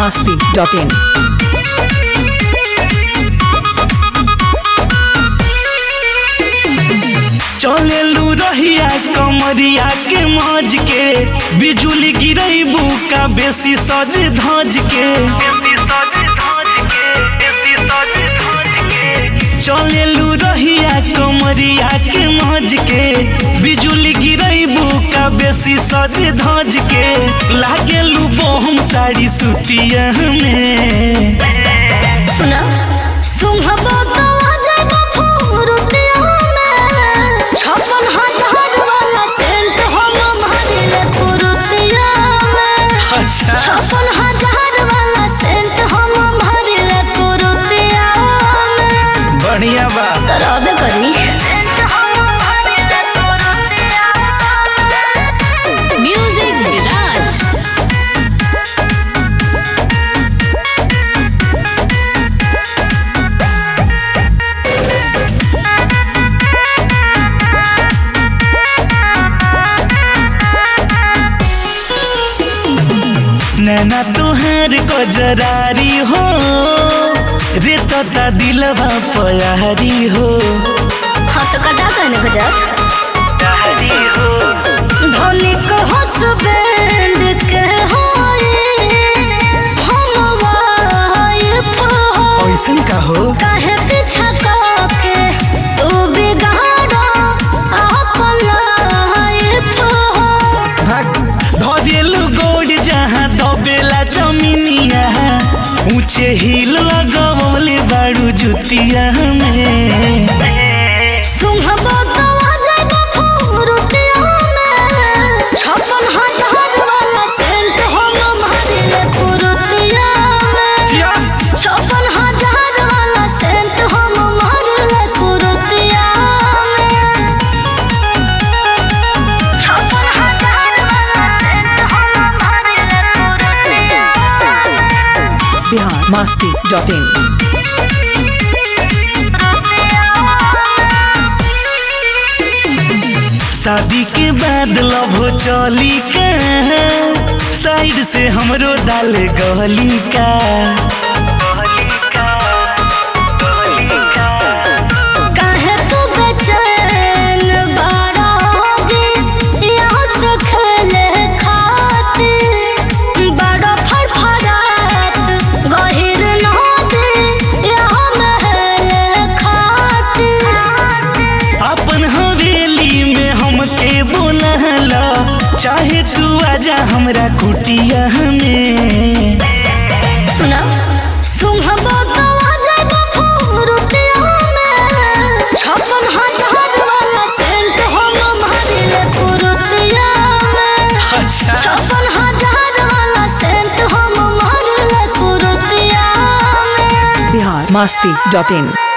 biharmasti.in चलेलू रहिया कमरिया के मौज के बिजुली गिरैबू का बेसी सज धज के चलेलू रहिया कमरिया के मौज के बिजुली गिरैबू का बेसी सज धज के लागेलू बोहम साड़ी सुतिया में सुना सुंघबो तो आ जाएगा फुरुतिया में 56,000 वाला सेंट हम मारिले फुरुतिया में। अच्छा 56,000 वाला सेंट हम मारिले फुरुतिया में। बढ़िया बा तरद करी म्यूजिक विराज नैना तुहार कजरारी हो रे तोता दिलवा प्यारी हो हाँ तो कटा कहने को जात हो धनिक हसबैंड के होए हम वाइफ हो ऐसन का हो काहे पीछा के तू बिगाड़ो अपन लाइफ हो धरेलू गोड़ जहाँ दबेला जमीनिया ऊंचे हिल लगवले बाड़ू जुतिया में सुंघबो तो आ जाएगा फुरुतिया में 56,000 वाला सेंट हम मारिले फुरुतिया में। 56,000 वाला सेंट हम मारिले फुरुतिया में। 56,000 वाला सेंट हम मारिले फुरुतिया में। biharmasti.in शादी के बाद लव हो चली का साइड से हमरो डाल गली का काहे तू बेचैन बड़ा होगी यहाँ से खेले खातिर बड़ा फड़फड़ात गहिर नदी यहाँ महले खातिर अपन हवेली में हमके बोलहला चाहे तू आजा हमरा कुटिया में सुना सुंघबो तो आ जाएगा फुरुतिया में 56,000 वाला सेंट हम मारिले फुरुतिया में। अच्छा 56,000 वाला सेंट हम मारिले फुरुतिया में। biharmasti.in